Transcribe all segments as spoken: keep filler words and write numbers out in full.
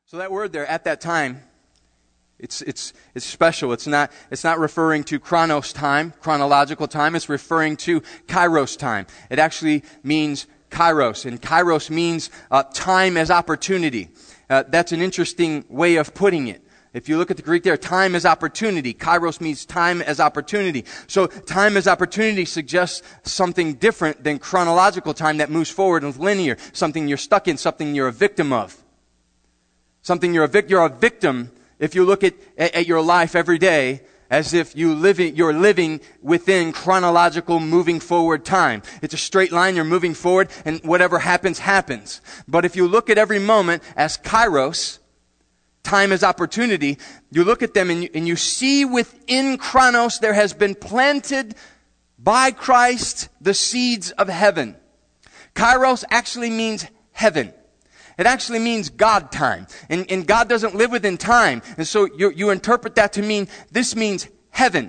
So that word there, at that time, it's it's it's special. It's not it's not referring to chronos time, chronological time. It's referring to kairos time. It actually means kairos, and kairos means uh, time as opportunity. Uh, that's an interesting way of putting it. If you look at the Greek there, time as opportunity. Kairos means time as opportunity. So time as opportunity suggests something different than chronological time that moves forward and is linear. Something you're stuck in, something you're a victim of. Something you're a vic- you're a victim if you look at, at, at your life every day as if you live in, you're living within chronological moving forward time. It's a straight line, you're moving forward, and whatever happens, happens. But if you look at every moment as kairos, time as opportunity, you look at them and you, and you see within chronos there has been planted by Christ the seeds of heaven. Kairos actually means heaven. It actually means God time. And, and God doesn't live within time. And so you, you interpret that to mean, this means heaven.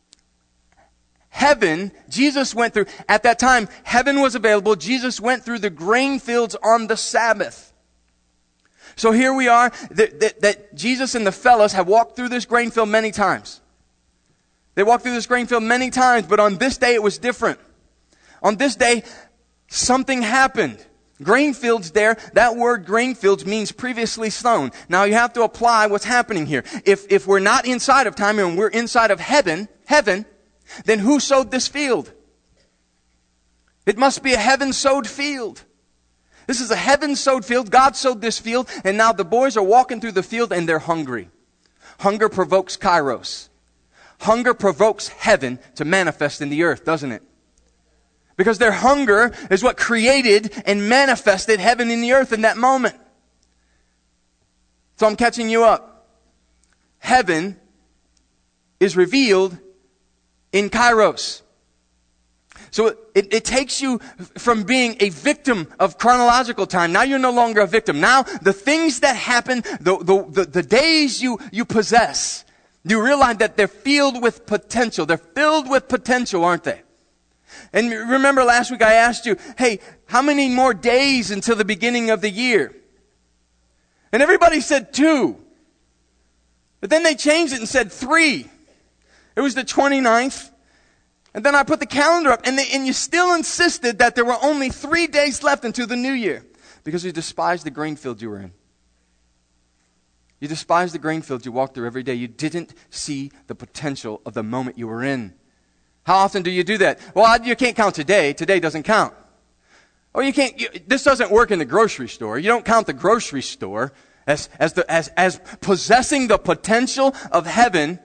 Heaven, Jesus went through, at that time, heaven was available. Jesus went through the grain fields on the Sabbath. So here we are, that, that, that Jesus and the fellows have walked through this grain field many times. They walked through this grain field many times, but on this day it was different. On this day, something happened. Grain fields there, that word grain fields means previously sown. Now you have to apply what's happening here. If, if we're not inside of time and we're inside of heaven, heaven, then who sowed this field? It must be a heaven-sowed field. This is a heaven-sowed field. God sowed this field, and now the boys are walking through the field and they're hungry. Hunger provokes kairos. Hunger provokes heaven to manifest in the earth, doesn't it? Because their hunger is what created and manifested heaven in the earth in that moment. So I'm catching you up. Heaven is revealed in kairos. So it, it takes you from being a victim of chronological time. Now you're no longer a victim. Now the things that happen, the, the, the, the days you, you possess, you realize that they're filled with potential. They're filled with potential, aren't they? And remember last week I asked you, hey, how many more days until the beginning of the year? And everybody said two. But then they changed it and said three. It was the twenty-ninth. And then I put the calendar up, and, they, and you still insisted that there were only three days left until the new year. Because you despised the grain field you were in. You despised the grain field you walked through every day. You didn't see the potential of the moment you were in. How often do you do that? Well, you can't count today. Today doesn't count. Or you can't, you, this doesn't work in the grocery store. You don't count the grocery store as, as, the, as, as possessing the potential of heaven,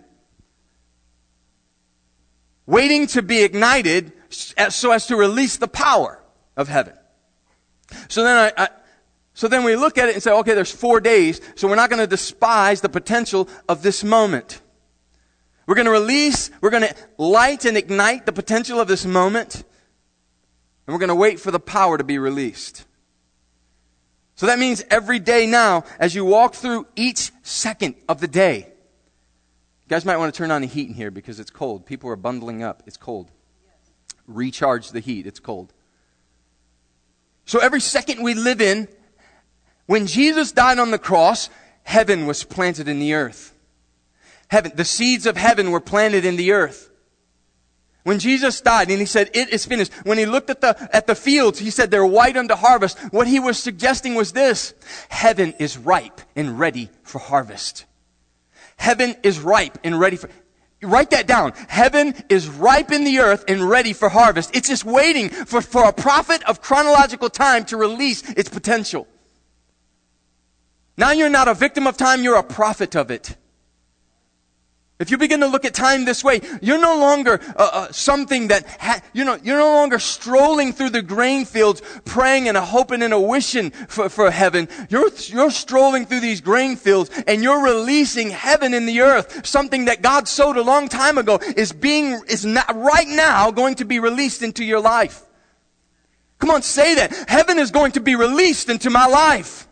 waiting to be ignited so as to release the power of heaven. So then I, I so then we look at it and say, okay, there's four days, so we're not going to despise the potential of this moment. We're going to release, we're going to light and ignite the potential of this moment, and we're going to wait for the power to be released. So that means every day now, as you walk through each second of the day, you guys might want to turn on the heat in here because it's cold. People are bundling up. It's cold. Recharge the heat. It's cold. So every second we live in, when Jesus died on the cross, heaven was planted in the earth. Heaven, the seeds of heaven were planted in the earth. When Jesus died and he said, it is finished. When he looked at the, at the fields, he said, they're white unto harvest. What he was suggesting was this: heaven is ripe and ready for harvest. Heaven is ripe and ready for, write that down. Heaven is ripe in the earth and ready for harvest. It's just waiting for, for a prophet of chronological time to release its potential. Now you're not a victim of time, you're a prophet of it. If you begin to look at time this way, you're no longer uh, uh, something that, ha- you know, you're no longer strolling through the grain fields, praying and a hoping and a wishing for, for heaven. You're, you're strolling through these grain fields and you're releasing heaven in the earth. Something that God sowed a long time ago is being, is not right now going to be released into your life. Come on, say that. Heaven is going to be released into my life.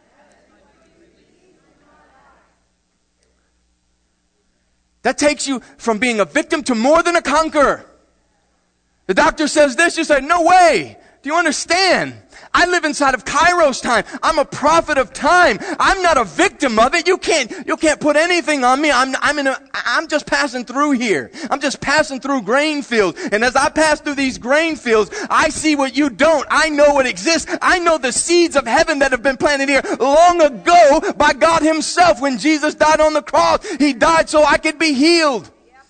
That takes you from being a victim to more than a conqueror. The doctor says this, you say, no way. Do you understand? I live inside of Kairos time. I'm a prophet of time. I'm not a victim of it. You can't, you can't put anything on me. I'm, I'm in a, I'm just passing through here. I'm just passing through grain fields. And as I pass through these grain fields, I see what you don't. I know what exists. I know the seeds of heaven that have been planted here long ago by God himself. When Jesus died on the cross, he died so I could be healed.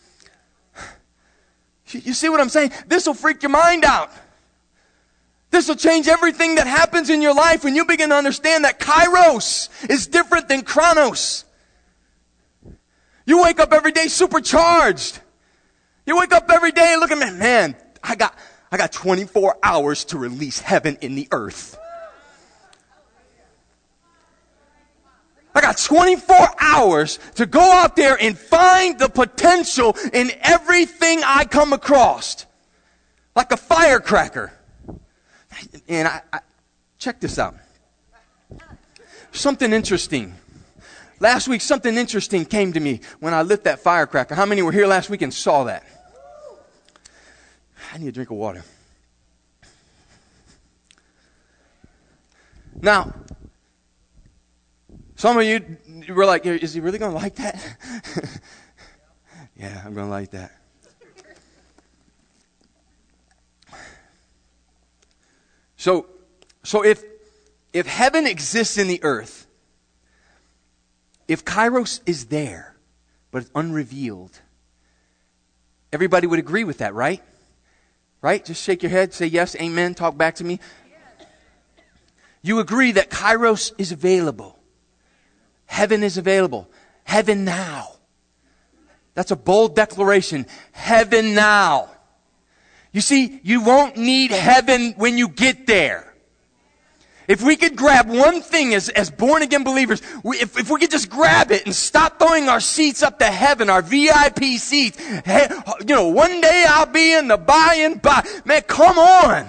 You see what I'm saying? This will freak your mind out. This will change everything that happens in your life when you begin to understand that Kairos is different than Chronos. You wake up every day supercharged. You wake up every day and look at me, man, I got, I got twenty-four hours to release heaven in the earth. I got twenty-four hours to go out there and find the potential in everything I come across. Like a firecracker. And I, I check this out. Something interesting. Last week, something interesting came to me when I lit that firecracker. How many were here last week and saw that? I need a drink of water. Now, some of you were like, is he really going to like that? Yeah, I'm going to like that. So, so if, if heaven exists in the earth, if Kairos is there, but it's unrevealed, everybody would agree with that, right? Right? Just shake your head, say yes, amen, talk back to me. You agree that Kairos is available. Heaven is available. Heaven now. That's a bold declaration. Heaven now. You see, you won't need heaven when you get there. If we could grab one thing as, as born-again believers, we, if, if we could just grab it and stop throwing our seats up to heaven, our V I P seats, hey, you know, one day I'll be in the by and by. Man, come on.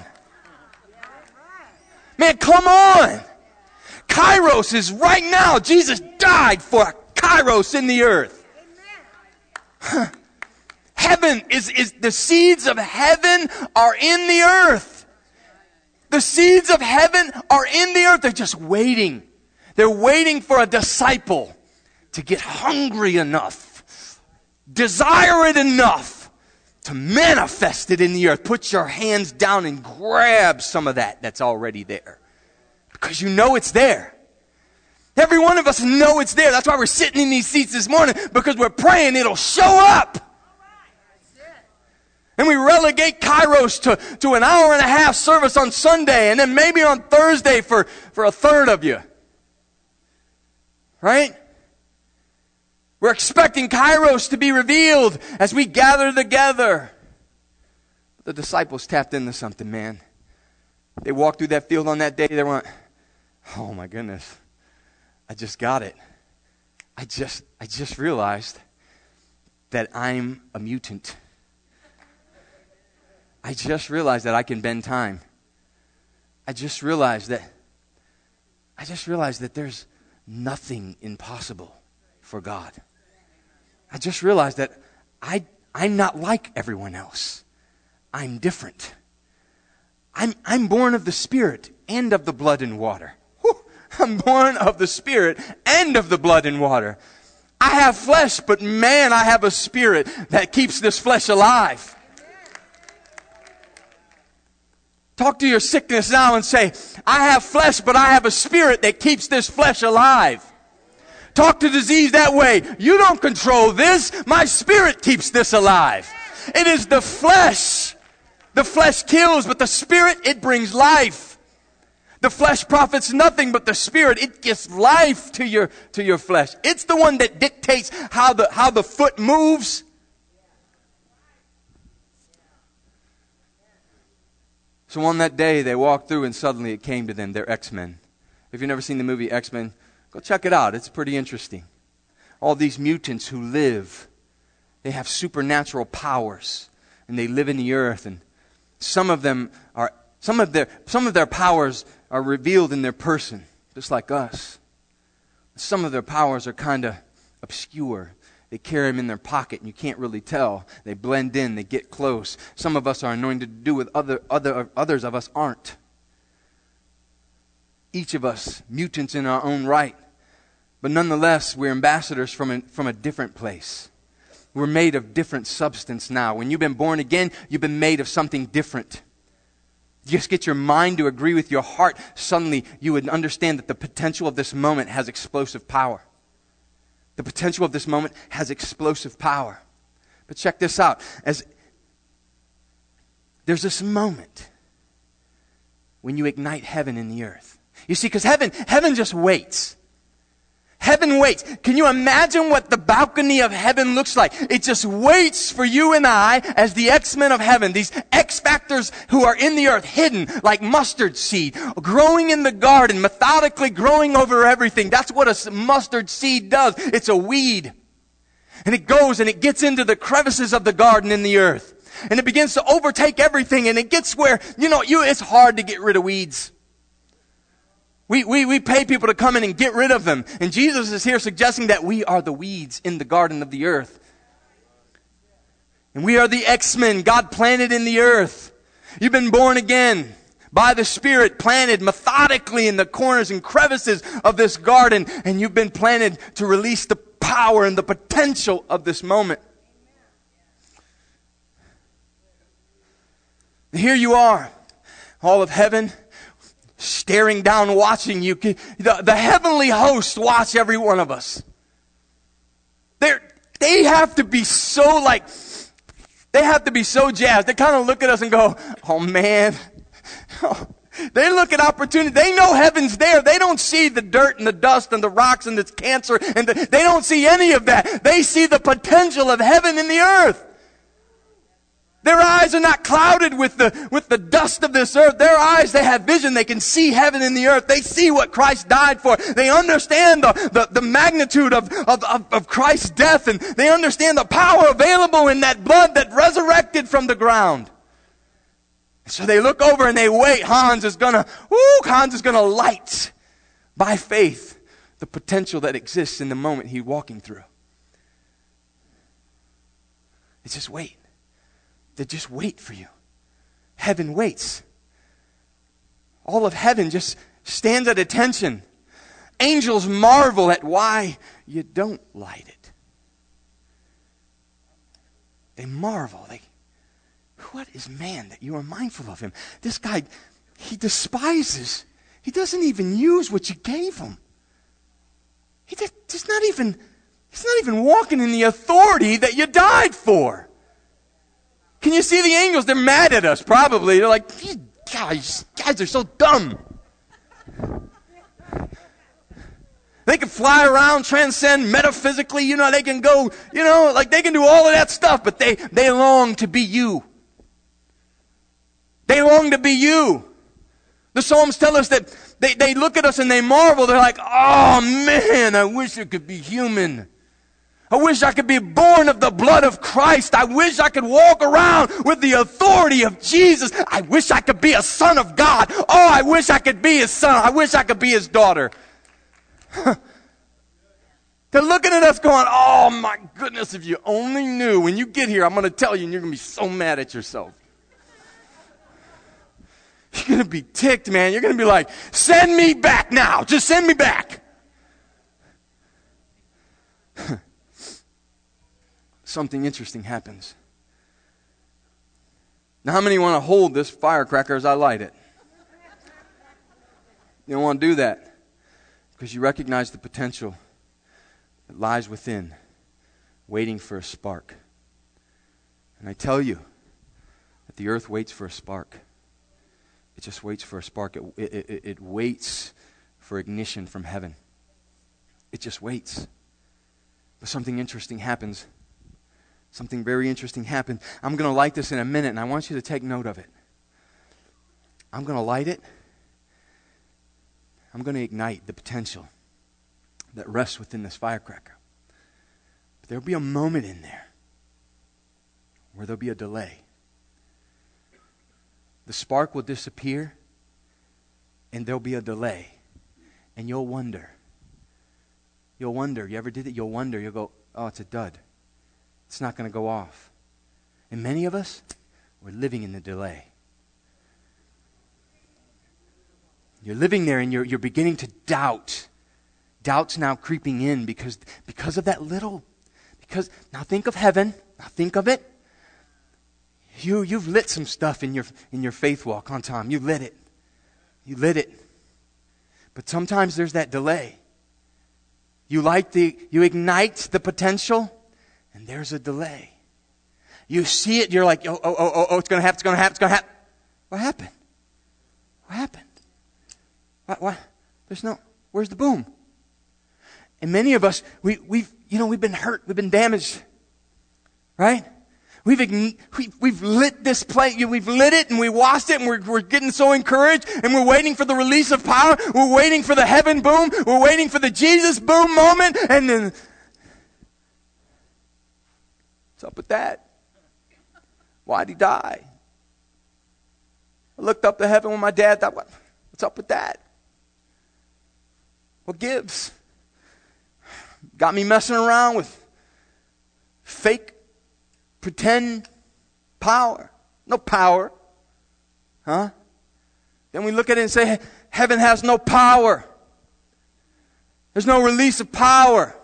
Man, come on. Kairos is right now. Jesus died for Kairos in the earth. Huh. Heaven is, is, the seeds of heaven are in the earth. The seeds of heaven are in the earth. They're just waiting. They're waiting for a disciple to get hungry enough, desire it enough to manifest it in the earth. Put your hands down and grab some of that that's already there. Because you know it's there. Every one of us know it's there. That's why we're sitting in these seats this morning, because we're praying it'll show up. And we relegate Kairos to, to an hour and a half service on Sunday, and then maybe on Thursday for, for a third of you. Right? We're expecting Kairos to be revealed as we gather together. The disciples tapped into something, man. They walked through that field on that day. They went, oh my goodness, I just got it. I just, I just realized that I'm a mutant. I just realized that I can bend time. I just realized that, I just realized that there's nothing impossible for God. I just realized that I, I'm not like everyone else. I'm different. I'm, I'm born of the Spirit and of the blood and water. Whew. I'm born of the Spirit and of the blood and water. I have flesh, but man, I have a spirit that keeps this flesh alive. Talk to your sickness now and say, I have flesh, but I have a spirit that keeps this flesh alive. Talk to disease that way. You don't control this. My spirit keeps this alive. It is the flesh. The flesh kills, but the spirit, it brings life. The flesh profits nothing, but the spirit, it gives life to your, to your flesh. It's the one that dictates how the, how the foot moves. So on that day, they walked through and suddenly it came to them. They're X-Men. If you've never seen the movie X-Men, go check it out. It's pretty interesting. All these mutants who live, they have supernatural powers, and they live in the earth, and some of them are, some of their, some of their powers are revealed in their person, just like us. Some of their powers are kind of obscure. They carry them in their pocket, and you can't really tell. They blend in. They get close. Some of us are anointed to do with other, other others of us aren't. Each of us mutants in our own right. But nonetheless, we're ambassadors from a, from a different place. We're made of different substance now. When you've been born again, you've been made of something different. You just get your mind to agree with your heart. Suddenly, you would understand that the potential of this moment has explosive power. The potential of this moment has explosive power. But check this out. As there's this moment when you ignite heaven in the earth. You see, because heaven, heaven just waits. Heaven waits. Can you imagine what the balcony of heaven looks like? It just waits for you and I as the X-Men of heaven, these X-factors who are in the earth, hidden like mustard seed, growing in the garden, methodically growing over everything. That's what a mustard seed does. It's a weed. And it goes and it gets into the crevices of the garden in the earth. And it begins to overtake everything, and it gets where, you know, you it's hard to get rid of weeds. We, we, we pay people to come in and get rid of them. And Jesus is here suggesting that we are the weeds in the garden of the earth. And we are the X-Men God planted in the earth. You've been born again by the Spirit, planted methodically in the corners and crevices of this garden. And you've been planted to release the power and the potential of this moment. And here you are, all of heaven, staring down, watching you. The, the heavenly hosts watch every one of us. They're, they have to be so like, they have to be so jazzed. They kind of look at us and go, oh man. Oh, they look at opportunity. They know heaven's there. They don't see the dirt and the dust and the rocks and the cancer. And the, they don't see any of that. They see the potential of heaven in the earth. Their eyes are not clouded with the, with the dust of this earth. Their eyes, they have vision. They can see heaven in the earth. They see what Christ died for. They understand the, the, the magnitude of, of, of, of Christ's death. And they understand the power available in that blood that resurrected from the ground. So they look over and they wait. Hans is gonna, woo, Hans is gonna light by faith the potential that exists in the moment he's walking through. It's just wait. They just wait for you. Heaven waits. All of heaven just stands at attention. Angels marvel at why you don't light it. They marvel. They, what is man that you are mindful of him? This guy, he despises. He doesn't even use what you gave him. He just, he's not even, he's not even walking in the authority that you died for. Can you see the angels? They're mad at us, probably. They're like, these guys, guys are so dumb. They can fly around, transcend metaphysically, you know, they can go, you know, like they can do all of that stuff, but they, they long to be you. They long to be you. The Psalms tell us that they, they look at us and they marvel. They're like, oh man, I wish it could be human. I wish I could be born of the blood of Christ. I wish I could walk around with the authority of Jesus. I wish I could be a son of God. Oh, I wish I could be his son. I wish I could be his daughter. They're looking at us going, oh my goodness, if you only knew. When you get here, I'm going to tell you and you're going to be so mad at yourself. You're going to be ticked, man. You're going to be like, send me back now. Just send me back. Something interesting happens. Now, how many want to hold this firecracker as I light it? You don't want to do that because you recognize the potential that lies within, waiting for a spark. And I tell you that the earth waits for a spark. It just waits for a spark. It, it, it, it waits for ignition from heaven. It just waits. But something interesting happens. Something very interesting happened. I'm going to light this in a minute, and I want you to take note of it. I'm going to light it. I'm going to ignite the potential that rests within this firecracker. But there'll be a moment in there where there'll be a delay. The spark will disappear, and there'll be a delay. And you'll wonder. You'll wonder. You ever did it? You'll wonder. You'll go, oh, it's a dud. It's not going to go off. And many of us, we're living in the delay. You're living there and you're, you're beginning to doubt. Doubt's now creeping in because, because of that little. Because now think of heaven. Now think of it. You, you've lit some stuff in your, in your faith walk on time. You lit it. You lit it. But sometimes there's that delay. You light the, you ignite the potential, and there's a delay. You see it, you're like, oh, oh, oh, oh, oh it's going to happen, it's going to happen, it's going to happen. What happened? What happened? What, what? There's no, where's the boom? And many of us, we, we've, you know, we've been hurt, we've been damaged, right? We've, ign- we've, we've lit this place, we've lit it and we watched it and we're, we're getting so encouraged and we're waiting for the release of power. We're waiting for the heaven boom. We're waiting for the Jesus boom moment. And then, what's up with that? Why'd he die? I looked up to heaven when my dad died. What? What's up with that? What gives? Got me messing around with fake pretend power. No power. Huh? Then we look at it and say, heaven has no power. There's no release of power.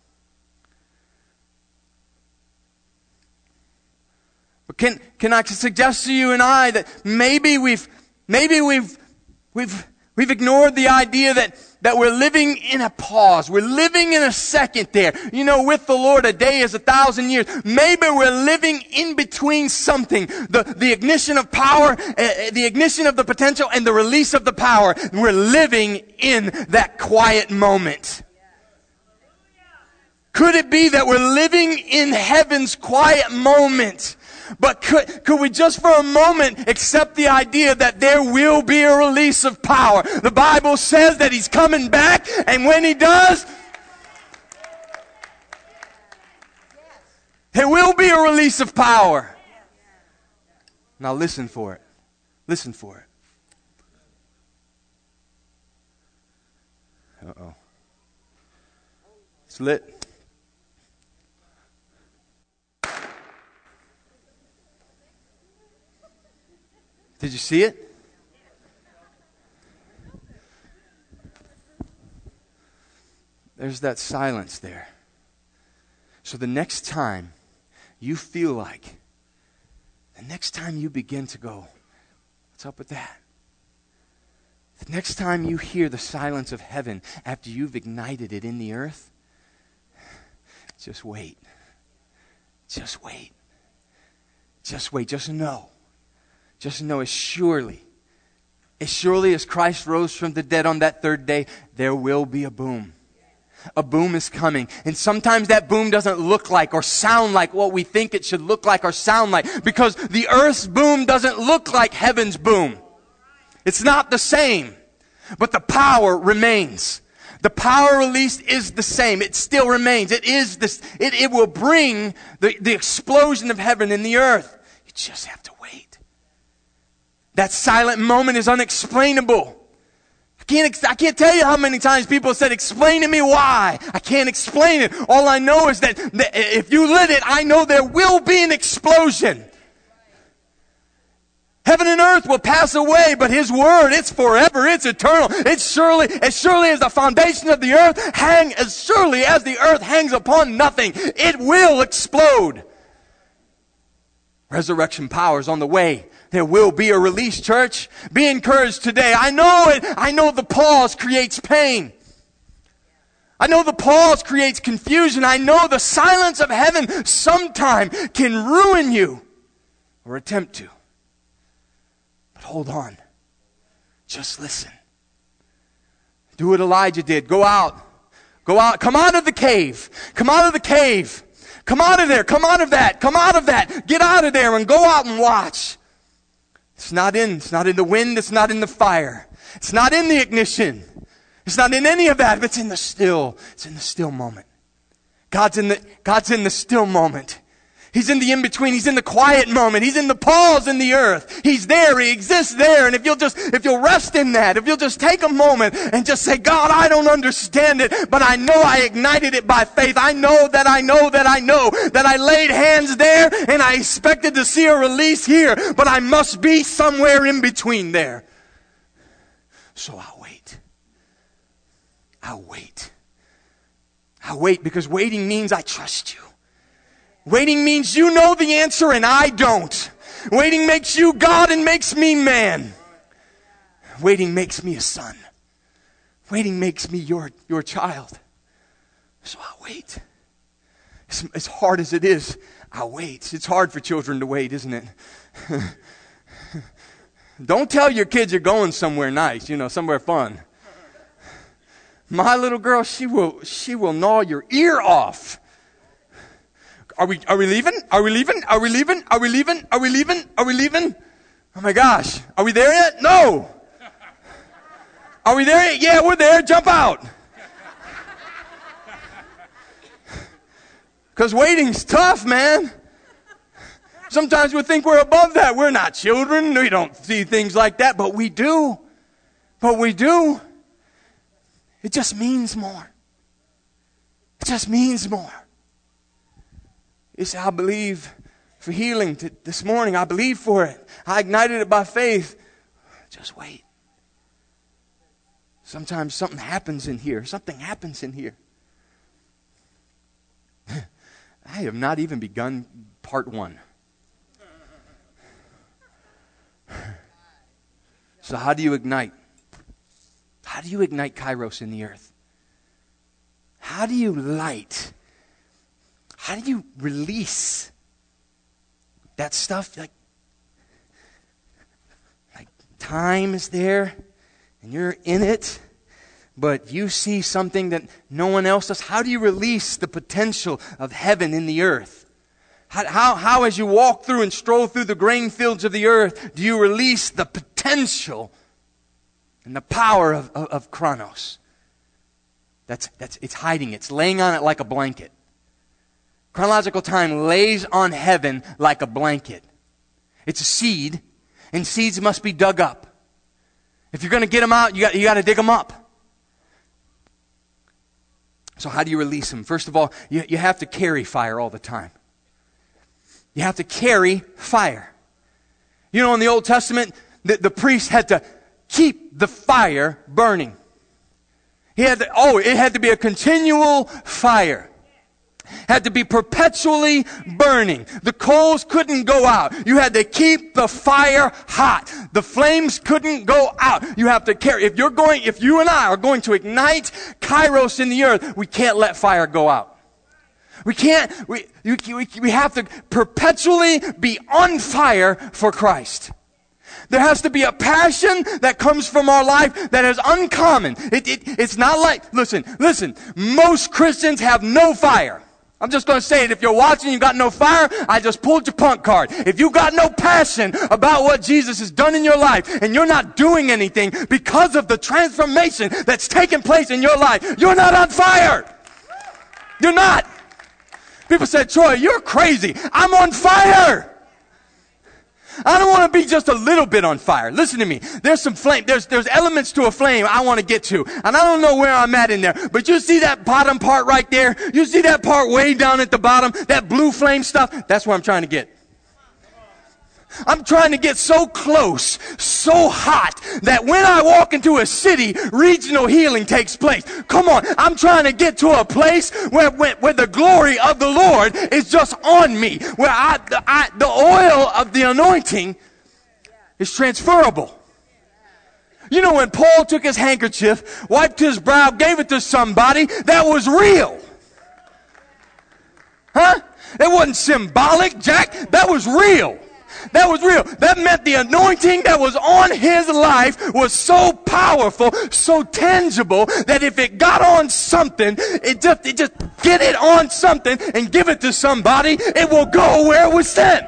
But can, can I suggest to you and I that maybe we've, maybe we've, we've, we've ignored the idea that That we're living in a pause. We're living in a second there. You know, with the Lord, a day is a thousand years. Maybe we're living in between something. The, the ignition of power, uh, the ignition of the potential, and the release of the power. We're living in that quiet moment. Could it be that we're living in heaven's quiet moment? But could, could we just for a moment accept the idea that there will be a release of power? The Bible says that He's coming back, and when He does, there will be a release of power. Now listen for it. Listen for it. Uh-oh. It's lit. Did you see it? There's that silence there. So the next time you feel like, the next time you begin to go, what's up with that? The next time you hear the silence of heaven after you've ignited it in the earth, just wait. Just wait. Just wait. Just know. Just know as surely, as surely as Christ rose from the dead on that third day, there will be a boom. A boom is coming. And sometimes that boom doesn't look like or sound like what we think it should look like or sound like. Because the earth's boom doesn't look like heaven's boom. It's not the same. But the power remains. The power released is the same. It still remains. It is this, it, it will bring the, the explosion of heaven in the earth. You just have to wait. That silent moment is unexplainable. I can't, I can't tell you how many times people have said, explain to me why. I can't explain it. All I know is that, that if you lit it, I know there will be an explosion. Heaven and earth will pass away, but His word, it's forever, it's eternal. It's surely, as surely as the foundation of the earth hang, as surely as the earth hangs upon nothing, it will explode. Resurrection power is on the way. There will be a release, church. Be encouraged today. I know it. I know the pause creates pain. I know the pause creates confusion. I know the silence of heaven sometime can ruin you or attempt to. But hold on. Just listen. Do what Elijah did. Go out. Go out. Come out of the cave. Come out of the cave. Come out of there. Come out of that. Come out of that. Get out of there and go out and watch. It's not in, it's not in the wind, it's not in the fire. It's not in the ignition. It's not in any of that, but it's in the still, it's in the still moment. God's in the, God's in the still moment. He's in the in-between, He's in the quiet moment, He's in the pause in the earth. He's there, He exists there, and if you'll just, if you'll rest in that, if you'll just take a moment and just say, God, I don't understand it, but I know I ignited it by faith. I know that I know that I know that I laid hands there, and I expected to see a release here, but I must be somewhere in between there. So I'll wait. I'll wait. I'll wait because waiting means I trust you. Waiting means you know the answer and I don't. Waiting makes you God and makes me man. Waiting makes me a son. Waiting makes me your, your child. So I'll wait. As, as hard as it is, I'll wait. It's hard for children to wait, isn't it? Don't tell your kids you're going somewhere nice, you know, somewhere fun. My little girl, she will she will gnaw your ear off. Are we are we leaving? Are we leaving? Are we leaving? Are we leaving? Are we leaving? Are we leaving? Oh my gosh. Are we there yet? No. Are we there yet? Yeah, we're there. Jump out. Because waiting's tough, man. Sometimes we think we're above that. We're not children. We don't see things like that, but we do. But we do. It just means more. It just means more. You say, I believe for healing to, this morning. I believe for it. I ignited it by faith. Just wait. Sometimes something happens in here. Something happens in here. I have not even begun part one. So how do you ignite? How do you ignite Kairos in the earth? How do you light? How do you release that stuff? Like, like time is there and you're in it, but you see something that no one else does. How do you release the potential of heaven in the earth? How, how, how as you walk through and stroll through the grain fields of the earth, do you release the potential and the power of, of, of Chronos? That's, that's, it's hiding. It's laying on it like a blanket. Chronological time lays on heaven like a blanket. It's a seed, and seeds must be dug up. If you're going to get them out, you got, you got to dig them up. So how do you release them? First of all, you, you have to carry fire all the time. You have to carry fire. You know, in the Old Testament, the, the priest had to keep the fire burning. He had to, oh, it had to be a continual fire. Had to be perpetually burning. The coals couldn't go out. You had to keep the fire hot. The flames couldn't go out. You have to carry. If you're going, if you and I are going to ignite Kairos in the earth, we can't let fire go out. We can't, we, we, we have to perpetually be on fire for Christ. There has to be a passion that comes from our life that is uncommon. It, it, it's not like, listen, listen, most Christians have no fire. I'm just going to say it. If you're watching and you got no fire, I just pulled your punk card. If you got no passion about what Jesus has done in your life and you're not doing anything because of the transformation that's taken place in your life, you're not on fire. You're not. People said, Troy, you're crazy. I'm on fire. I don't want to be just a little bit on fire. Listen to me. There's some flame. There's, there's elements to a flame I want to get to. And I don't know where I'm at in there. But you see that bottom part right there? You see that part way down at the bottom? That blue flame stuff? That's where I'm trying to get. I'm trying to get so close, so hot, that when I walk into a city, regional healing takes place. Come on, I'm trying to get to a place where, where, where the glory of the Lord is just on me, where I, the, I, the oil of the anointing is transferable. You know, when Paul took his handkerchief, wiped his brow, gave it to somebody, that was real. Huh? It wasn't symbolic, Jack. That was real. That was real. That meant the anointing that was on his life was so powerful, so tangible, that if it got on something, it just, it just get it on something and give it to somebody, it will go where it was sent.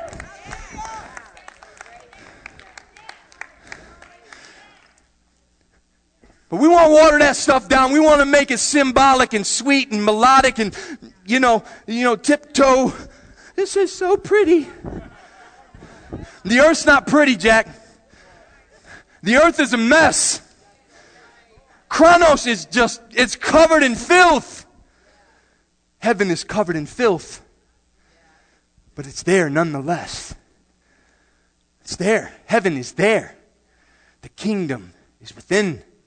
But we want to water that stuff down. We want to make it symbolic and sweet and melodic and, you know, you know, tiptoe. This is so pretty. The earth's not pretty, Jack. The earth is a mess. Chronos is just, it's covered in filth. Heaven is covered in filth. But it's there nonetheless. It's there. Heaven is there. The kingdom is within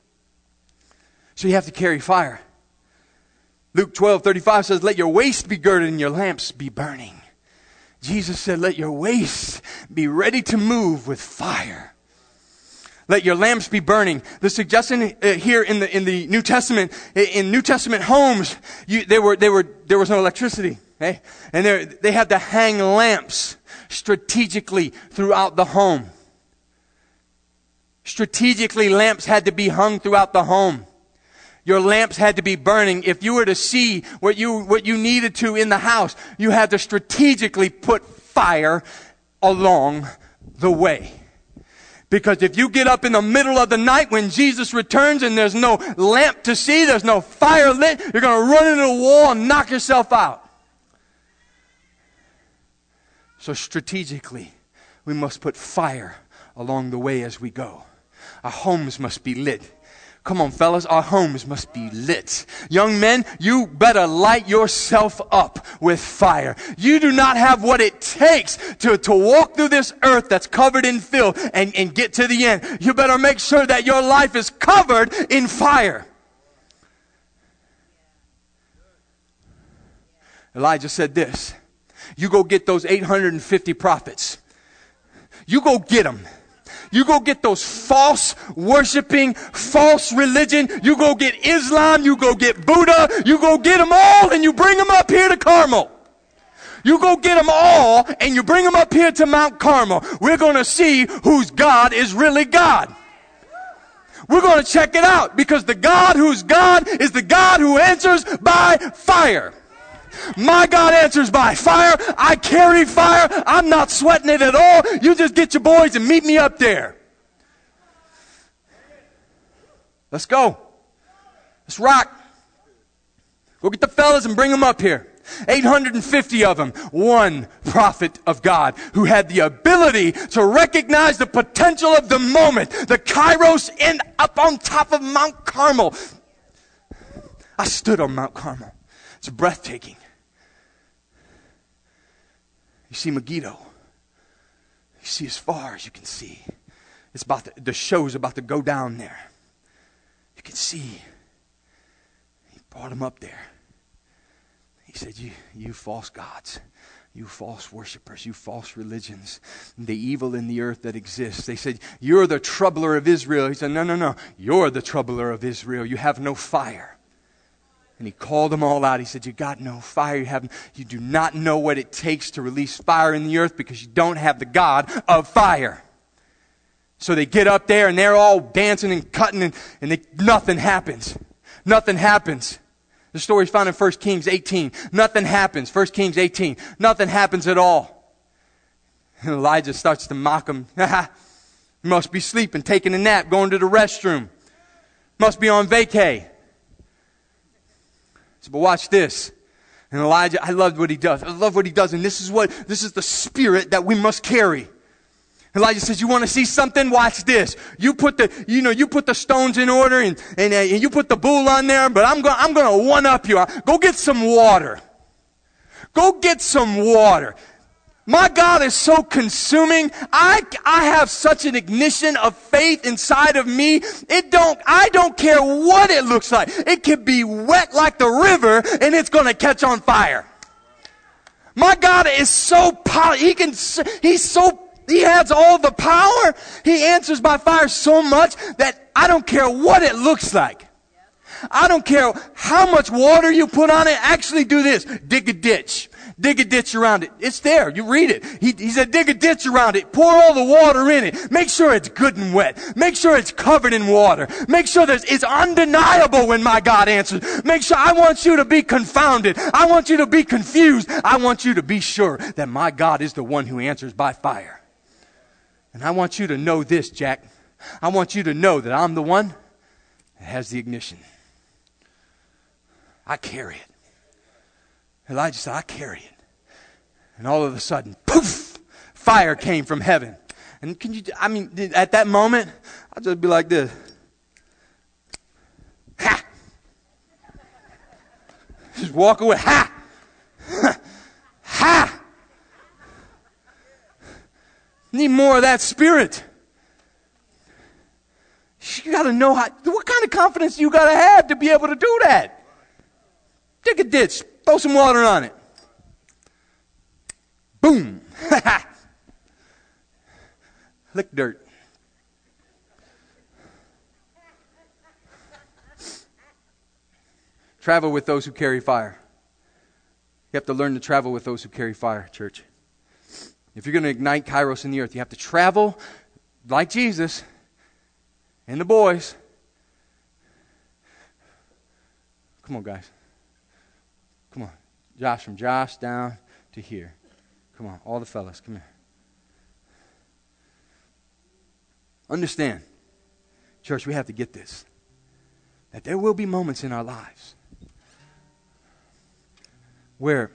So you have to carry fire. Luke twelve thirty-five says, let your waist be girded and your lamps be burning. Jesus said, let your waist be ready to move with fire. Let your lamps be burning. The suggestion uh, here in the in the New Testament, in New Testament homes, you, they were they were there was no electricity, okay? And they they had to hang lamps strategically throughout the home. Strategically, lamps had to be hung throughout the home. Your lamps had to be burning. If you were to see what you what you needed to in the house, you had to strategically put fire along the way. Because if you get up in the middle of the night when Jesus returns and there's no lamp to see, there's no fire lit, you're going to run into a wall and knock yourself out. So strategically, we must put fire along the way as we go. Our homes must be lit. Come on, fellas, our homes must be lit. Young men, you better light yourself up with fire. You do not have what it takes to, to walk through this earth that's covered in filth and, and get to the end. You better make sure that your life is covered in fire. Elijah said this, you go get those eight hundred fifty prophets. You go get them. You go get those false worshiping, false religion. You go get Islam. You go get Buddha. You go get them all and you bring them up here to Carmel. You go get them all and you bring them up here to Mount Carmel. We're going to see whose God is really God. We're going to check it out because the God who's God is the God who answers by fire. My God answers by fire. I carry fire. I'm not sweating it at all. You just get your boys and meet me up there. Let's go. Let's rock. Go get the fellas and bring them up here. eight hundred fifty of them. One prophet of God who had the ability to recognize the potential of the moment. The Kairos in, up on top of Mount Carmel. I stood on Mount Carmel. It's breathtaking. You see Megiddo. You see as far as you can see. It's about to, the show's about to go down there. You can see. He brought him up there. He said, you, you false gods, you false worshipers, you false religions, the evil in the earth that exists. They said, you're the troubler of Israel. He said, no, no, no. You're the troubler of Israel. You have no fire. And he called them all out. He said, you got no fire. You have, you do not know what it takes to release fire in the earth because you don't have the God of fire. So they get up there and they're all dancing and cutting and, and they, nothing happens. Nothing happens. The story is found in First Kings eighteen. Nothing happens. First Kings eighteen. Nothing happens at all. And Elijah starts to mock him. You must be sleeping, taking a nap, going to the restroom. Must be on vacay. So, but watch this. And Elijah, I love what he does. I love what he does. And this is what, this is the spirit that we must carry. Elijah says, you want to see something? Watch this. You put the, you know, you put the stones in order and, and, uh, and you put the bull on there, but I'm going, I'm going to one up you. Go get some water. Go get some water. My God is so consuming. I, I have such an ignition of faith inside of me. It don't, I don't care what it looks like. It could be wet like the river and it's going to catch on fire. My God is so powerful. He can, he's so, he has all the power. He answers by fire so much that I don't care what it looks like. I don't care how much water you put on it. Actually do this. Dig a ditch. Dig a ditch around it. It's there. You read it. He, he said, dig a ditch around it. Pour all the water in it. Make sure it's good and wet. Make sure it's covered in water. Make sure that it's undeniable when my God answers. Make sure, I want you to be confounded. I want you to be confused. I want you to be sure that my God is the one who answers by fire. And I want you to know this, Jack. I want you to know that I'm the one that has the ignition. I carry it. Elijah said, I carry it. And all of a sudden, poof, fire came from heaven. And can you, I mean, at that moment, I'd just be like this. Ha! Just walk away. Ha! Ha! Need more of that spirit. You got to know how, what kind of confidence you got to have to be able to do that? Dig a ditch, throw some water on it. Boom. Lick dirt. Travel with those who carry fire. You have to learn to travel with those who carry fire, church. If you're going to ignite Kairos in the earth, you have to travel like Jesus and the boys. Come on, guys. Come on. Josh, from Josh down to here. Come on, all the fellas, come here. Understand, church, we have to get this. That there will be moments in our lives where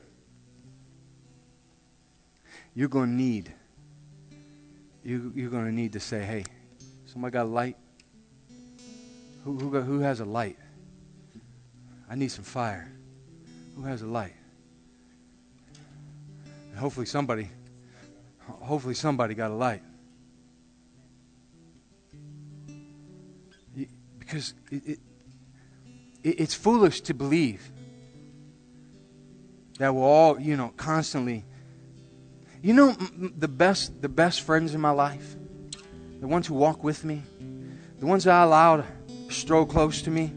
you're going to need, you, you're going to need to say, hey, somebody got a light? Who, who, got, who has a light? I need some fire. Who has a light? And hopefully somebody, hopefully somebody got a light. Because it, it, it, it's foolish to believe that we're all, you know, constantly. You know, m- the best, the best friends in my life, the ones who walk with me, the ones that I allow to stroll close to me.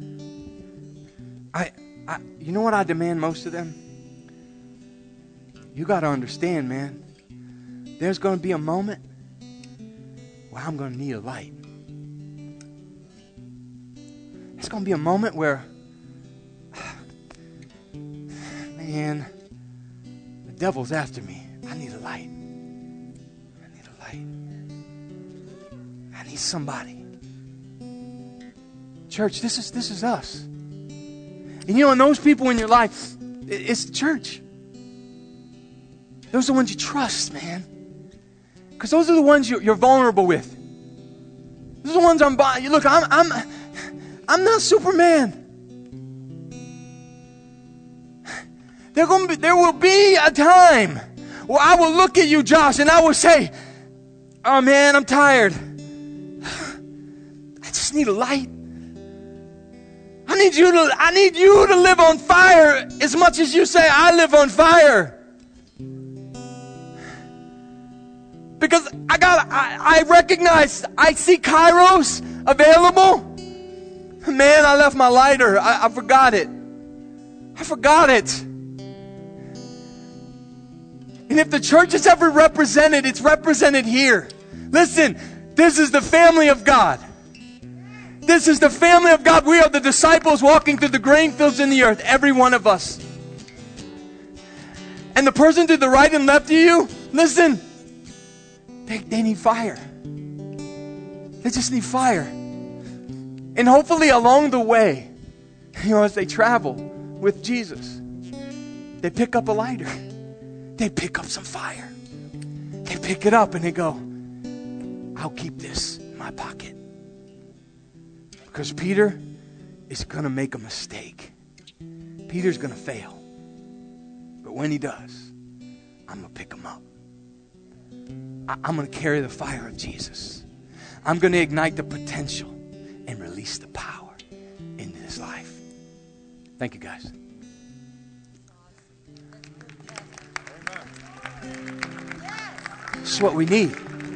I, I, you know what I demand most of them? You got to understand, man. There's going to be a moment where I'm going to need a light. It's going to be a moment where, man, the devil's after me. I need a light. I need a light. I need somebody. Church, this is this is us. And you know, and those people in your life, it's the church. Those are the ones you trust, man. Because those are the ones you're, you're vulnerable with. Those are the ones I'm buying. Look, I'm I'm I'm not Superman. There gonna be, there will be a time where I will look at you, Josh, and I will say, "Oh man, I'm tired. I just need a light. I need you to I need you to live on fire as much as you say I live on fire." Because I got, I, I recognize, I see Kairos available. Man, I left my lighter. I, I forgot it. I forgot it. And if the church is ever represented, it's represented here. Listen, this is the family of God. This is the family of God. We are the disciples walking through the grain fields in the earth, every one of us. And the person to the right and left of you, listen, They, they need fire. They just need fire. And hopefully along the way, you know, as they travel with Jesus, they pick up a lighter. They pick up some fire. They pick it up and they go, I'll keep this in my pocket. Because Peter is going to make a mistake. Peter's going to fail. But when he does, I'm going to pick him up. I'm going to carry the fire of Jesus. I'm going to ignite the potential and release the power into his life. Thank you, guys. This is what we need.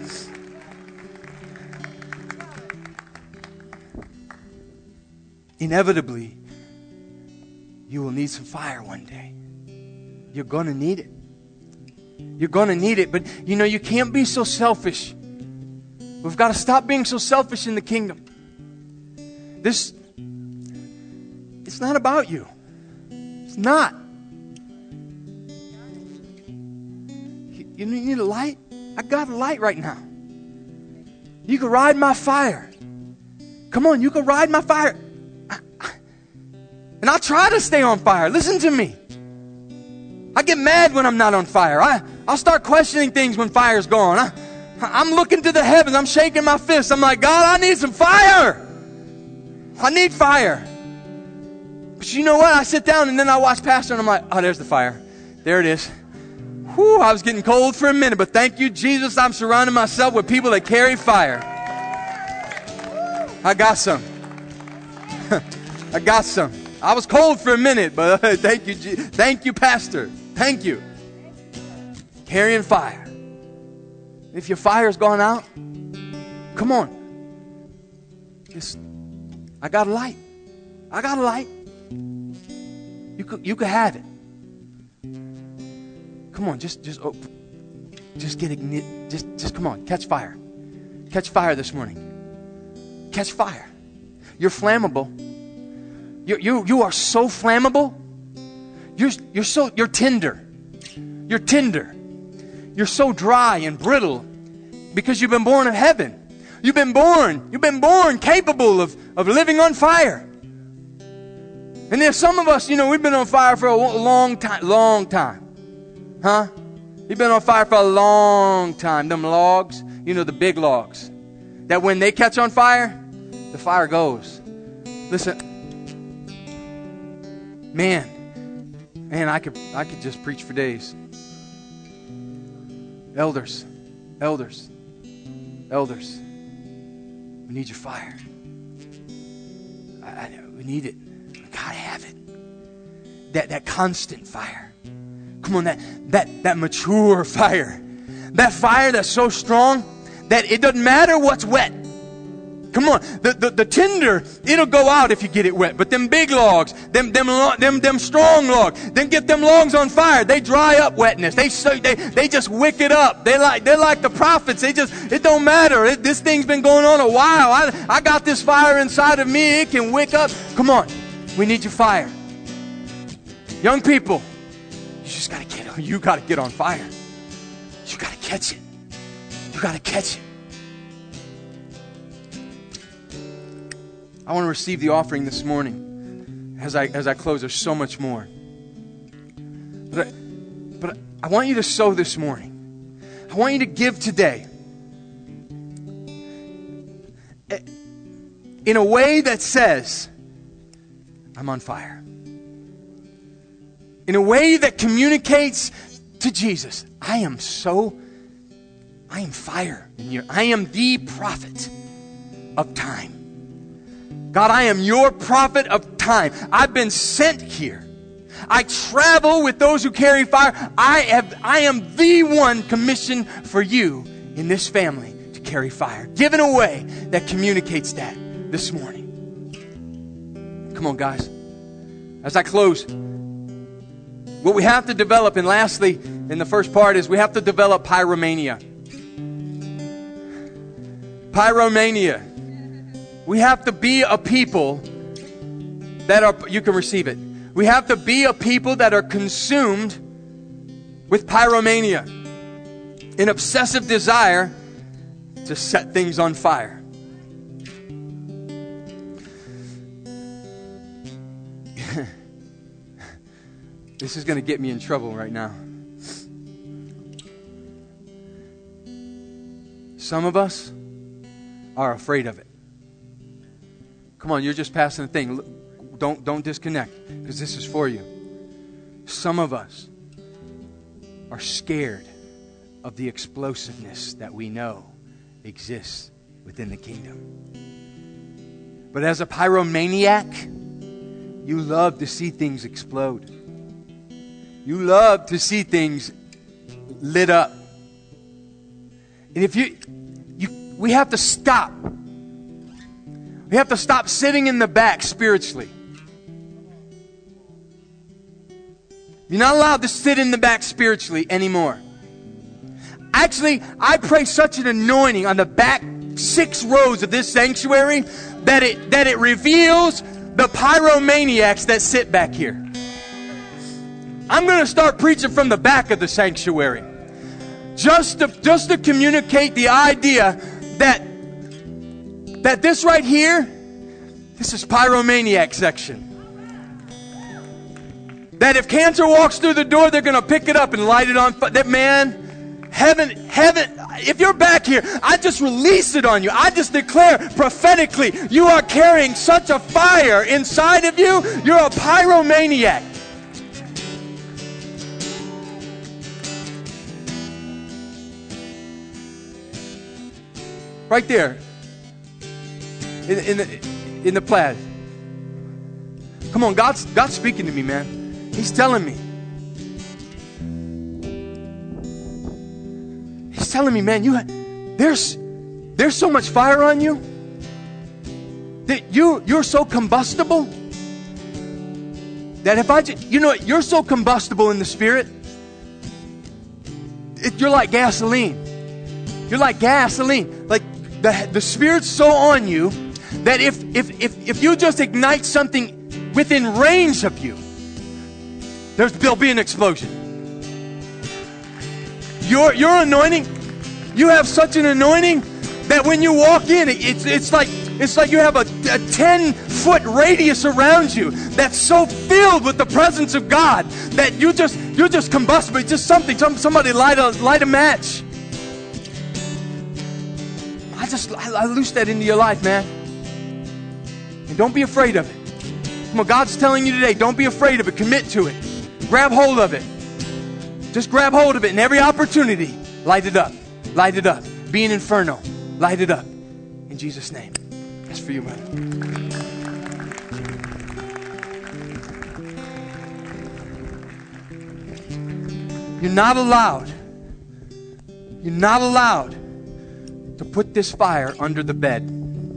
Inevitably, you will need some fire one day. You're going to need it. You're going to need it, but you know, you can't be so selfish. We've got to stop being so selfish in the kingdom. This, it's not about you. It's not. You, you need a light? I got a light right now. You can ride my fire. Come on, you can ride my fire. I, I, and I'll try to stay on fire. Listen to me. I get mad when I'm not on fire. I, I'll start questioning things when fire's gone. I, I'm looking to the heavens. I'm shaking my fist. I'm like, God, I need some fire. I need fire. But you know what? I sit down and then I watch Pastor and I'm like, oh, there's the fire. There it is. Whew, I was getting cold for a minute, but thank you, Jesus. I'm surrounding myself with people that carry fire. I got some. I got some. I was cold for a minute, but uh, thank you, G- thank you, Pastor. Thank you. Carrying fire. If your fire's gone out, come on. Just, I got a light. I got a light. You could, you could have it. Come on, just, just, oh, just get ignited. Just, just come on, catch fire. Catch fire this morning. Catch fire. You're flammable. You, you, you are so flammable. You're, you're so, you're tender. You're tender. You're so dry and brittle because you've been born of heaven. You've been born. You've been born capable of, of living on fire. And there's some of us, you know, we've been on fire for a long time, long time. Huh? You've been on fire for a long time. Them logs, you know, the big logs, that when they catch on fire, the fire goes. Listen, man, man, I could, I could just preach for days. Elders, elders, elders, we need your fire. I, I, we need it. We gotta have it. That that constant fire. Come on, that that that mature fire. That fire that's so strong that it doesn't matter what's wet. Come on, the, the, the tinder, it'll go out if you get it wet. But them big logs, them them them them strong logs, then get them logs on fire. They dry up wetness. They they they just wick it up. They like they're like the prophets. They just it don't matter. It, this thing's been going on a while. I I got this fire inside of me. It can wick up. Come on, we need your fire, young people. You just gotta get on. You gotta get on fire. You gotta catch it. You gotta catch it. I want to receive the offering this morning. As I as I close, there's so much more. But I, but I want you to sow this morning. I want you to give today in a way that says, I'm on fire. In a way that communicates to Jesus, I am so, I am fire in you. I am the prophet of time. God, I am your prophet of time. I've been sent here. I travel with those who carry fire. I have, I am the one commissioned for you in this family to carry fire. Give in a way that communicates that this morning. Come on, guys. As I close, what we have to develop, and lastly, in the first part, is we have to develop pyromania. Pyromania. We have to be a people that are, you can receive it. We have to be a people that are consumed with pyromania, an obsessive desire to set things on fire. This is going to get me in trouble right now. Some of us are afraid of it. Come on, you're just passing the thing. Don't, don't disconnect, because this is for you. Some of us are scared of the explosiveness that we know exists within the kingdom. But as a pyromaniac, you love to see things explode. You love to see things lit up. And if you, you, we have to stop. We have to stop sitting in the back spiritually. You're not allowed to sit in the back spiritually anymore. Actually, I pray such an anointing on the back six rows of this sanctuary that it that it reveals the pyromaniacs that sit back here. I'm going to start preaching from the back of the sanctuary. Just to, just to communicate the idea that, that this right here, this is pyromaniac section. That if cancer walks through the door, they're going to pick it up and light it on fire. That man, heaven, heaven, if you're back here, I just release it on you. I just declare prophetically, you are carrying such a fire inside of you. You're a pyromaniac. Right there. in, in the in the plaid. Come on, God's God's speaking to me, man. He's telling me. He's telling me, man, you there's there's so much fire on you that you you're so combustible that if I just, you know what, you're so combustible in the spirit. It, you're like gasoline. You're like gasoline. Like the the spirit's so on you that if if if if you just ignite something within range of you, there's there'll be an explosion. Your your anointing, you have such an anointing that when you walk in, it's it's like it's like you have a, a ten foot radius around you that's so filled with the presence of God that you just you're just combustible. It's just something. Some, somebody light a light a match. I just I, I loose that into your life, man. And don't be afraid of it. Come on, God's telling you today, don't be afraid of it. Commit to it. Grab hold of it. Just grab hold of it, and every opportunity, light it up. Light it up. Be an inferno. Light it up. In Jesus' name. That's for you, brother. You're not allowed. You're not allowed to put this fire under the bed.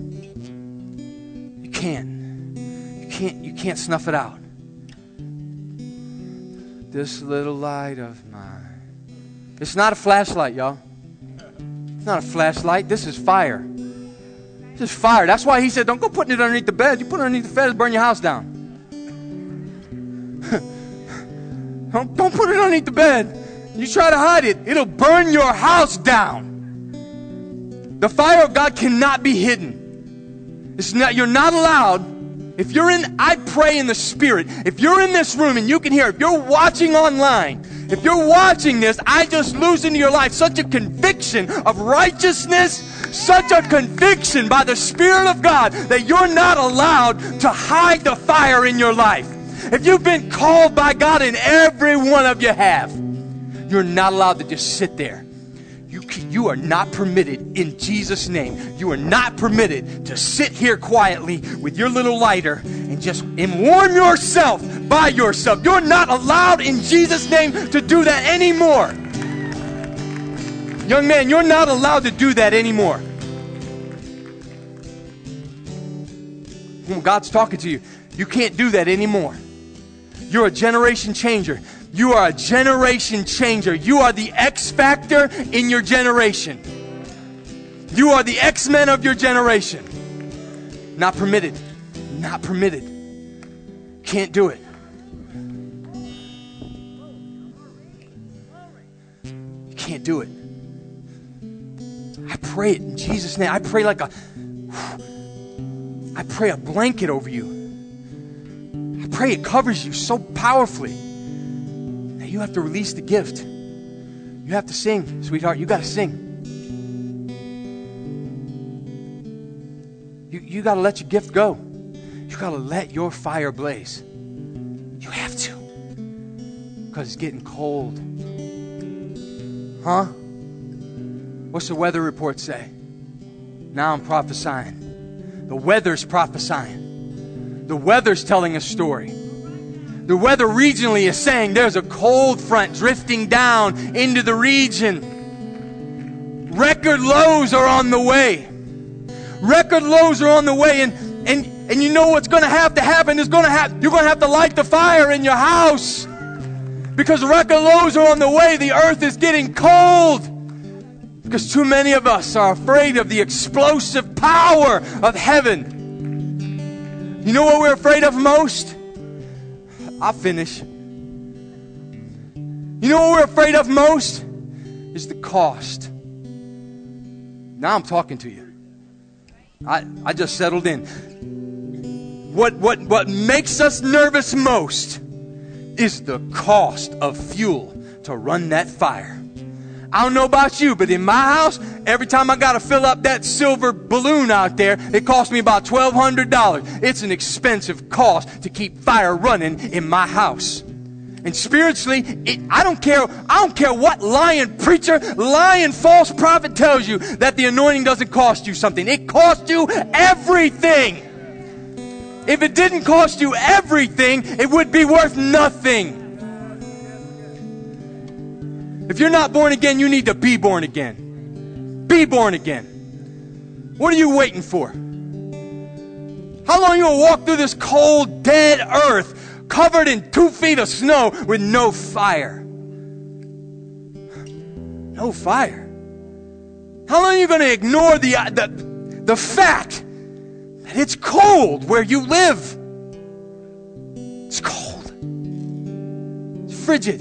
You can't. You can't. You can't snuff it out. This little light of mine. It's not a flashlight, y'all. It's not a flashlight. This is fire. This is fire. That's why he said, don't go putting it underneath the bed. You put it underneath the bed, it'll burn your house down. don't, don't put it underneath the bed. You try to hide it, it'll burn your house down. The fire of God cannot be hidden. It's not, you're not allowed. If you're in, I pray in the Spirit. If you're in this room and you can hear, if you're watching online, if you're watching this, I just lose into your life such a conviction of righteousness, such a conviction by the Spirit of God that you're not allowed to hide the fire in your life. If you've been called by God, and every one of you have, you're not allowed to just sit there. You, you are not permitted, in Jesus' name, you are not permitted to sit here quietly with your little lighter and just and warm yourself by yourself. You're not allowed, in Jesus' name, to do that anymore. Young man, you're not allowed to do that anymore. When God's talking to you, you can't do that anymore. You're a generation changer. You are a generation changer. You are the X factor in your generation. You are the X-Men of your generation. Not permitted. Not permitted. Can't do it. You can't do it. I pray it in Jesus' name. I pray like a I pray a blanket over you. I pray it covers you so powerfully. You have to release the gift. You have to sing, sweetheart. You got to sing. You, you got to let your gift go. You got to let your fire blaze. You have to. Because it's getting cold. Huh? What's the weather report say? Now I'm prophesying. The weather's prophesying. The weather's telling a story. The weather regionally is saying there's a cold front drifting down into the region. Record lows are on the way. Record lows are on the way, and and and you know what's going to have to happen is going to have you're going to have to light the fire in your house because record lows are on the way. The earth is getting cold because too many of us are afraid of the explosive power of heaven. You know what we're afraid of most? I'll finish. You know what we're afraid of most? Is the cost. Now I'm talking to you. I, I just settled in. What, what, what makes us nervous most is the cost of fuel to run that fire. I don't know about you, but in my house, every time I got to fill up that silver balloon out there, it costs me about twelve hundred dollars. It's an expensive cost to keep fire running in my house. And And spiritually, it, I don't care, I don't care what lying preacher, lying false prophet tells you that the anointing doesn't cost you something. It costs you everything. If it didn't cost you everything, it would be worth nothing. If you're not born again, you need to be born again. Be born again. What are you waiting for? How long are you going to walk through this cold, dead earth covered in two feet of snow with no fire? No fire. How long are you going to ignore the, the, the fact that it's cold where you live? It's cold. It's frigid.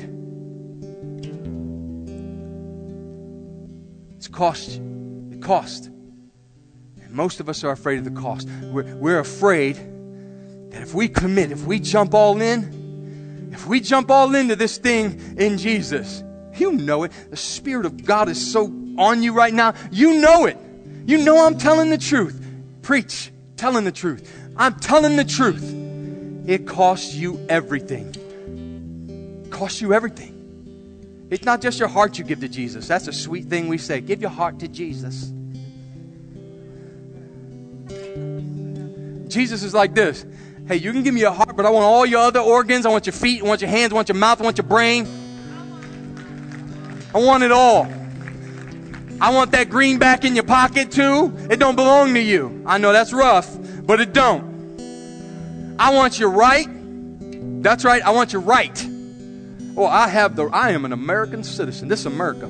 It's cost. It cost. And most of us are afraid of the cost. We're, we're afraid that if we commit, if we jump all in, if we jump all into this thing in Jesus, you know it. The Spirit of God is so on you right now. You know it. You know I'm telling the truth. Preach, telling the truth. I'm telling the truth. It costs you everything. It costs you everything. It's not just your heart you give to Jesus. That's a sweet thing we say. Give your heart to Jesus. Jesus is like this. Hey, you can give me your heart, but I want all your other organs. I want your feet. I want your hands. I want your mouth. I want your brain. I want it all. I want that greenback in your pocket too. It don't belong to you. I know that's rough, but it don't. I want your right. That's right. I want your right. Oh, I have the, I am an American citizen. This is America.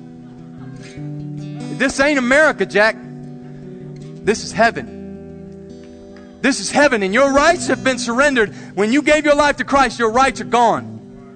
This ain't America, Jack. This is heaven. This is heaven, and your rights have been surrendered. When you gave your life to Christ, your rights are gone.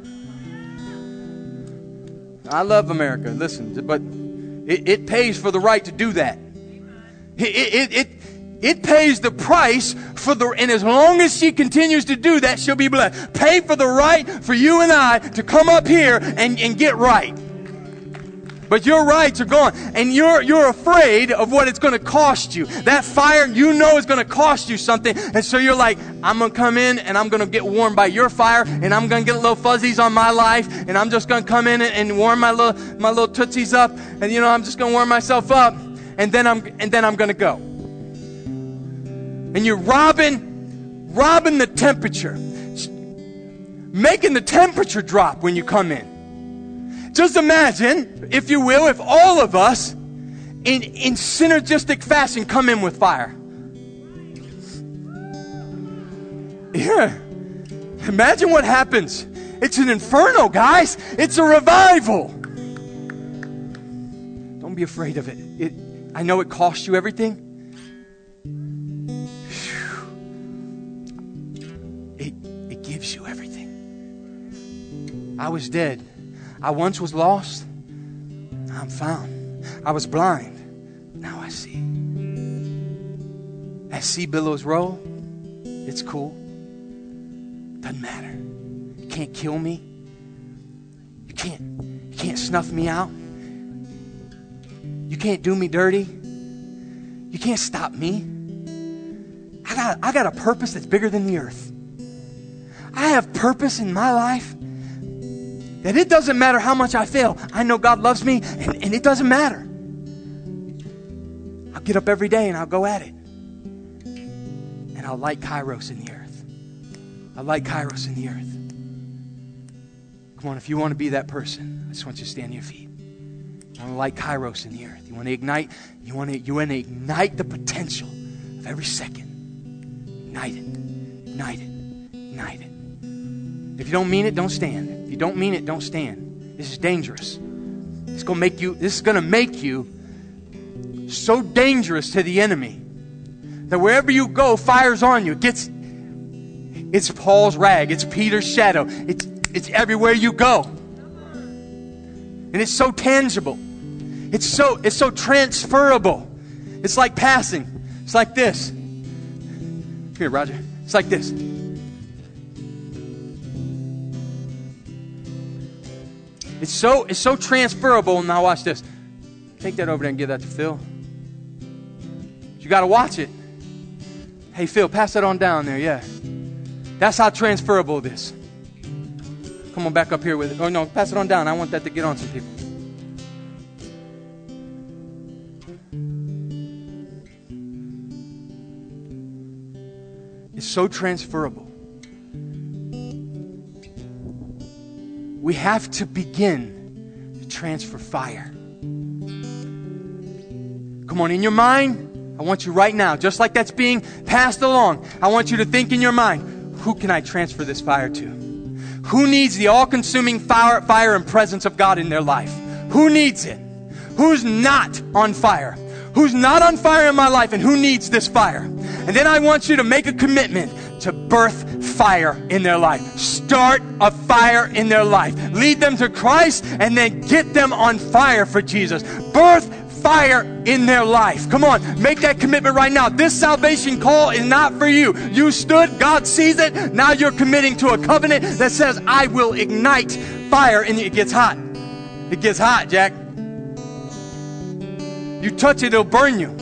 I love America. Listen, but it, it pays for the right to do that. It, it, it, it pays the price for the, and as long as she continues to do that, she'll be blessed. Pay for the right for you and I to come up here and, and get right. But your rights are gone, and you're you're afraid of what it's going to cost you. That fire, you know, is going to cost you something, and so you're like, I'm going to come in, and I'm going to get warmed by your fire, and I'm going to get little fuzzies on my life, and I'm just going to come in and, and warm my little my little tootsies up, and you know, I'm just going to warm myself up, and then I'm and then I'm going to go. And you're robbing robbing the temperature, making the temperature drop when you come in. Just imagine, if you will, if all of us in, in synergistic fashion come in with fire. Yeah. Imagine what happens. It's an inferno, guys. It's a revival. Don't be afraid of it. It I know it costs you everything. It, it gives you everything. I was dead. I once was lost, now I'm found. I was blind, now I see. As sea billows roll, it's cool. Doesn't matter. You can't kill me. You can't, you can't snuff me out. You can't do me dirty. You can't stop me. I got, I got a purpose that's bigger than the earth. I have purpose in my life. That it doesn't matter how much I fail. I know God loves me, and, and it doesn't matter. I'll get up every day and I'll go at it. And I'll light Kairos in the earth. I'll light Kairos in the earth. Come on, if you want to be that person, I just want you to stand on your feet. You want to light Kairos in the earth. You want to ignite, you want to, you want to ignite the potential of every second. Ignite it. Ignite it. Ignite it. If you don't mean it, don't stand. If you don't mean it, don't stand. This is dangerous. It's gonna make you, this is going to make you so dangerous to the enemy that wherever you go, fire's on you. It gets, it's Paul's rag. It's Peter's shadow. It's, it's everywhere you go. And it's so tangible. It's so, it's so transferable. It's like passing. It's like this. Here, Roger. It's like this. It's so it's so transferable. Now watch this. Take that over there and give that to Phil. You got to watch it. Hey, Phil, pass that on down there. Yeah. That's how transferable it is. Come Come on back up here with it. Oh, no, pass it on down. I want that to get on some people. It's so transferable. We have to begin to transfer fire. Come on, in your mind, I want you right now, just like that's being passed along, I want you to think in your mind, who can I transfer this fire to? Who needs the all-consuming fire, fire and presence of God in their life? Who needs it? Who's not on fire? Who's not on fire in my life, and who needs this fire? And then I want you to make a commitment to birth fire in their life. Start a fire in their life. Lead them to Christ, and then get them on fire for Jesus. Birth fire in their life. Come on, make that commitment right now. This salvation call is not for you. You stood, God sees it. Now you're committing to a covenant that says, I will ignite fire. And it gets hot. It gets hot, Jack. You touch it, it'll burn you.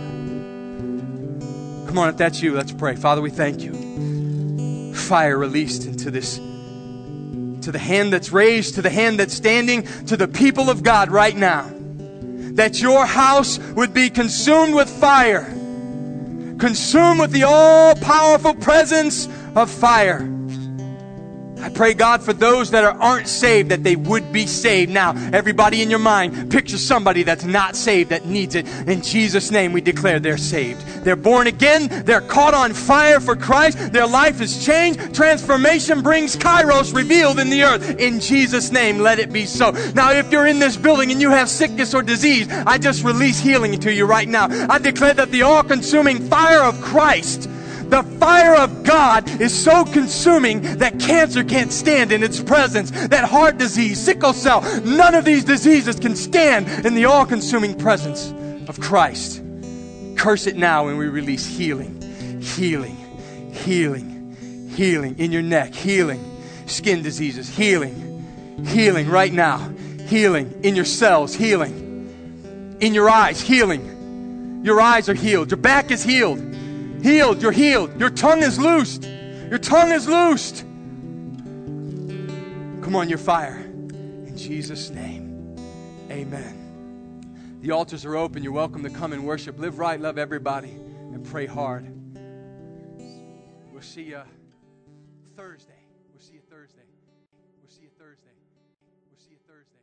Come on, if that's you, let's pray. Father, we thank you. Fire released into this, to the hand that's raised, to the hand that's standing, to the people of God right now. That your house would be consumed with fire. Consumed with the all-powerful presence of fire. I pray, God, for those that are, aren't saved, that they would be saved. Now, everybody in your mind, picture somebody that's not saved, that needs it. In Jesus' name, we declare they're saved. They're born again. They're caught on fire for Christ. Their life is changed. Transformation brings Kairos revealed in the earth. In Jesus' name, let it be so. Now, if you're in this building and you have sickness or disease, I just release healing to you right now. I declare that the all-consuming fire of Christ, the fire of God, is so consuming that cancer can't stand in its presence. That heart disease, sickle cell, none of these diseases can stand in the all-consuming presence of Christ. Curse it now, and we release healing, healing, healing, healing in your neck, healing, skin diseases, healing, healing right now, healing in your cells, healing in your eyes, healing. Your eyes are healed. Your back is healed. Healed, you're healed. Your tongue is loosed. Your tongue is loosed. Come on, your fire. In Jesus' name, amen. The altars are open. You're welcome to come and worship. Live right, love everybody, and pray hard. We'll see you Thursday. We'll see you Thursday. We'll see you Thursday. We'll see you Thursday.